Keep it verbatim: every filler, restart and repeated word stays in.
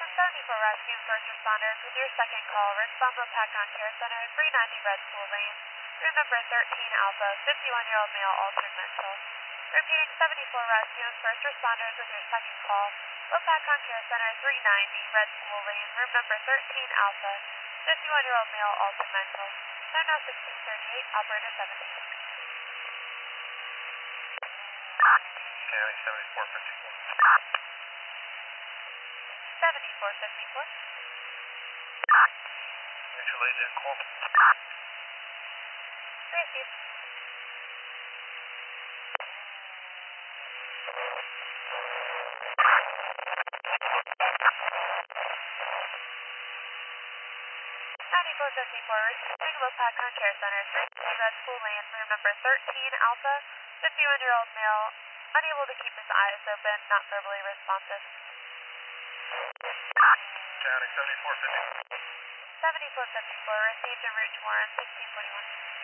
seventy-four Rescue and First Responders with your second call. Responsible Pacon Care Center, three ninety Red School Lane. Room number thirteen Alpha, fifty-one-year-old male altered mental. Repeating seventy-four Rescue and First Responders with your second call. Lopakon Care Center, three ninety Red School Lane. Room number thirteen Alpha, fifty-one-year-old male altered mental. Time now sixteen thirty-eight, operator seventeen. County seventy-four fifty-four. seventy-four fifty-four. Mutual agent call. Received. ninety-four fifty-four, receiving Lopakon Care Center, three ninety Red School Lane, room number thirteen Alpha, fifty-one-year-old male, unable to keep his eyes open, not verbally responsive. County seventy-four fifty-four. seventy-four fifty-four, received en route to Warren, sixteen twenty-one.